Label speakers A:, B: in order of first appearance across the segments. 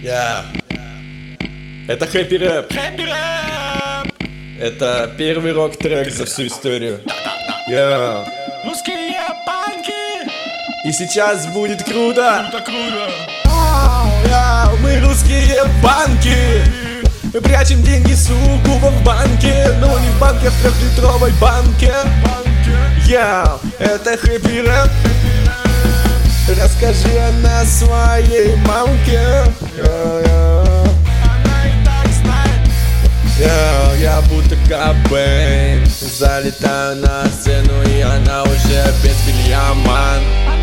A: Yeah. Это хэппи рэп. Это первый рок-трек за всю историю. Yeah.
B: Русские панки.
A: И сейчас будет круто.
B: Круто.
A: Мы русские банки. Мы прячем деньги, суку, в банке. Но не в банке, а в 3-литровой банке. Yeah. Это хэппи рэп. Расскажи о нас своей мамке. Я будто Кобейн. Залетаю на сцену, и она уже без белья, ман.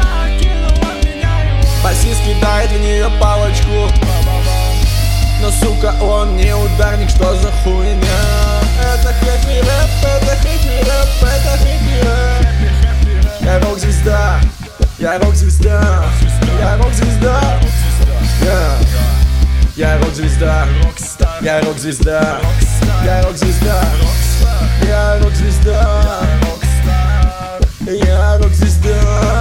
A: Басист кидает в нее палочку, но, сука, он не ударник, что за хуйня? Это хэппи рэп, это хэппи рэп, это хэппи рэп. Я рок-звезда, я рок-звезда, я рок-звезда. Я рок-звезда, я рок-звезда, я рок-звезда, я рок-звезда, я рок-звезда,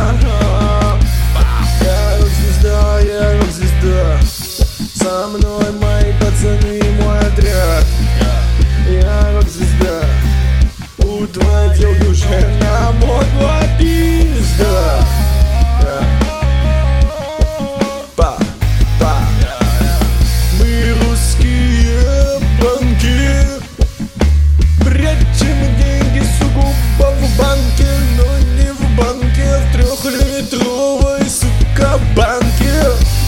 A: я рок-звезда, я рок-звезда. Со мной мои пацаны и мой отряд. Я рок-звезда. У твоей девки уже намокла пизда. Мы русские банки. Прячем деньги сугубо в банке, но не в банке, а в 3-литровой, сука, банке.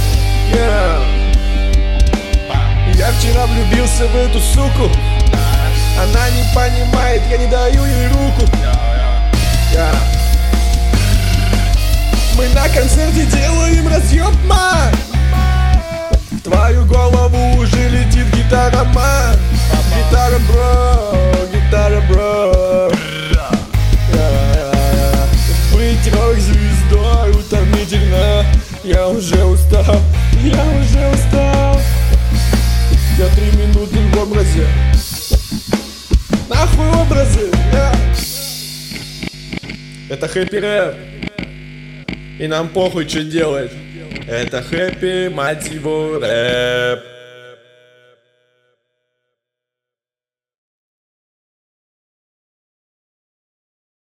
A: Я вчера влюбился в эту суку. Она не понимает, я не даю ей руку. Мы на концерте делаем разъеб, мать. В твою голову уже летит гитара, мать. Гитара, бро, гитара, бро. Быть рок-звездой утомительно. Я уже устал, я уже устал. Я 3 минуты в образе. Нахуй образы. Это хэппи рэп. И нам похуй, что делать. Это хэппи, мать его, рэп.